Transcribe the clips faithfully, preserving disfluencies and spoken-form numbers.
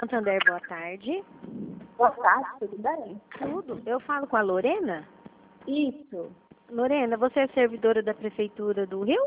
Santander, boa tarde. Boa tarde, tudo bem? Tudo. Eu falo com a Lorena? Isso. Lorena, você é servidora da Prefeitura do Rio?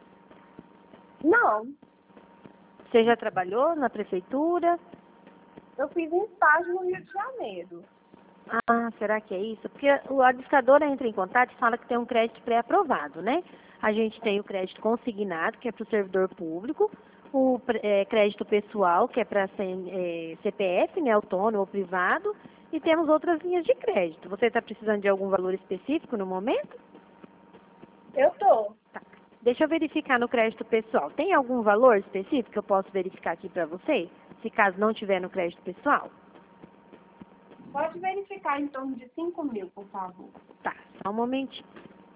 Não, Você já trabalhou na Prefeitura? eu fiz um estágio no Rio de Janeiro. Ah, será que é isso? Porque o administradora entra em contato e fala que tem um crédito pré-aprovado, né? A gente tem o crédito consignado, que é para o servidor público, o é, crédito pessoal, que é para é, C P F, né, autônomo ou privado, e temos outras linhas de crédito. Você está precisando de algum valor específico no momento? Eu tô. Tá. Deixa eu verificar no crédito pessoal. Tem algum valor específico que eu posso verificar aqui para você? Se caso não tiver no crédito pessoal? Pode verificar em torno de cinco mil, por favor. Tá, só um momentinho.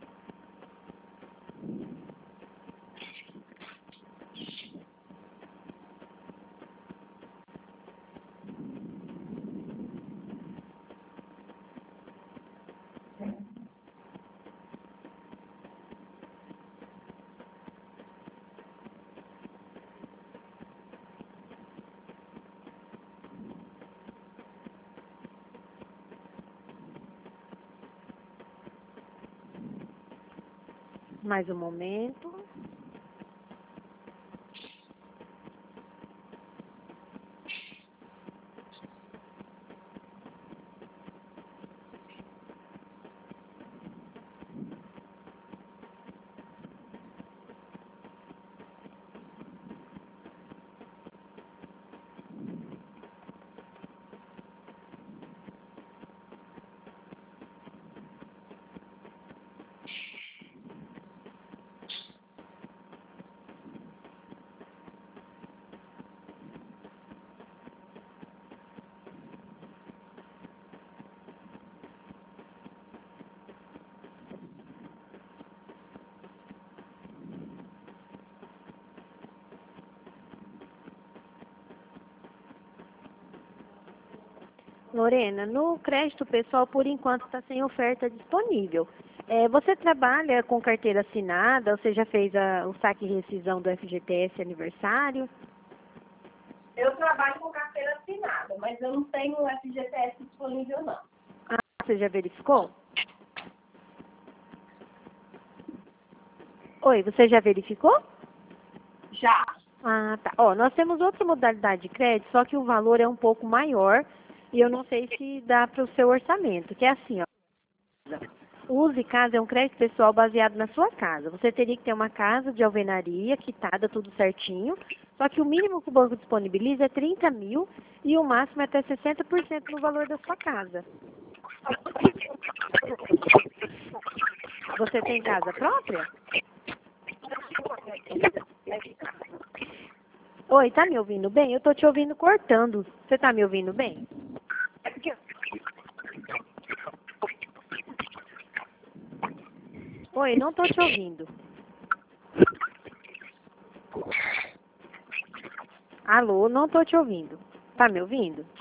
Mais um momento. Lorena, no crédito pessoal, por enquanto, está sem oferta disponível. É, você trabalha com carteira assinada? Você já fez a, o saque e rescisão do F G T S aniversário? Eu trabalho com carteira assinada, mas eu não tenho o F G T S disponível, não. Ah, você já verificou? Oi, você já verificou? Já. Ah, tá. Ó, nós temos outra modalidade de crédito, só que o valor é um pouco maior e eu não sei se dá para o seu orçamento, que é assim, ó. O Use Casa é um crédito pessoal baseado na sua casa. Você teria que ter uma casa de alvenaria, quitada, tudo certinho. Só que o mínimo que o banco disponibiliza é trinta mil e o máximo é até sessenta por cento no valor da sua casa. Você tem casa própria? Oi, tá me ouvindo bem? Eu tô te ouvindo cortando. Você tá me ouvindo bem? Oi, não tô te ouvindo. Alô, não tô te ouvindo. Tá me ouvindo?